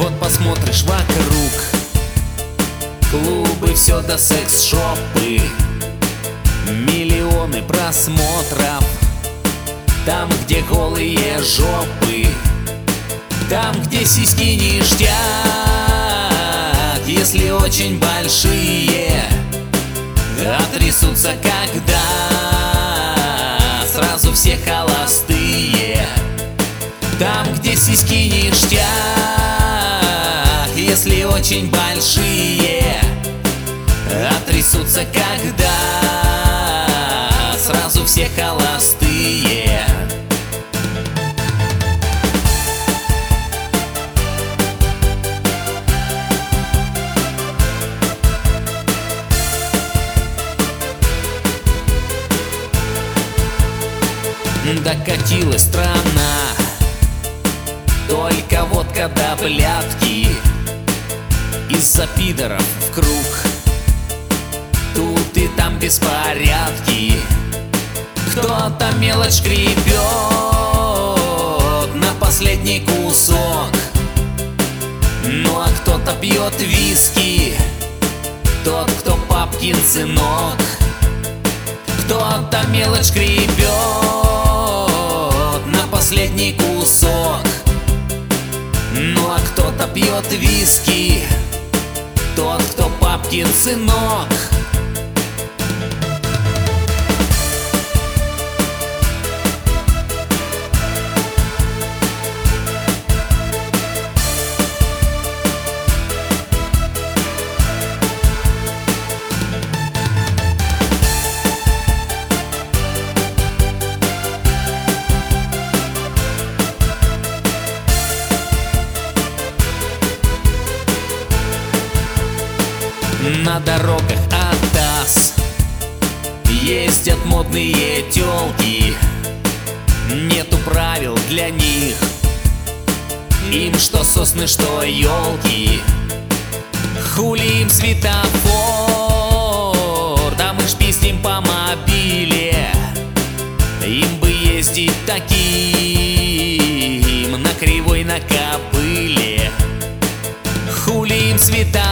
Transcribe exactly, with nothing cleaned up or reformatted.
Вот посмотришь вокруг, клубы, все до секс-шопы, миллионы просмотров. Там, где голые жопы, там, где сиськи ништяк. Если очень большие, отрясутся, когда сразу все холостые. Там, где сиськи ништяк, если очень большие, отрясутся, когда сразу все холостые. Докатилась страна, только водка да блядки, из-за пидоров в круг, тут и там беспорядки. Кто-то мелочь гребет на последний кусок, ну а кто-то пьет виски, тот, кто папкин сынок. Кто-то мелочь гребет на последний кусок, ну а кто-то пьет виски, тот, кто папкин сынок. На дорогах АТАС ездят модные тёлки, нету правил для них, им что сосны, что елки. Хули им светофор, да мы ж пиздим по мобиле. Им бы ездить таким на кривой, на кобыле. Хули им светофор,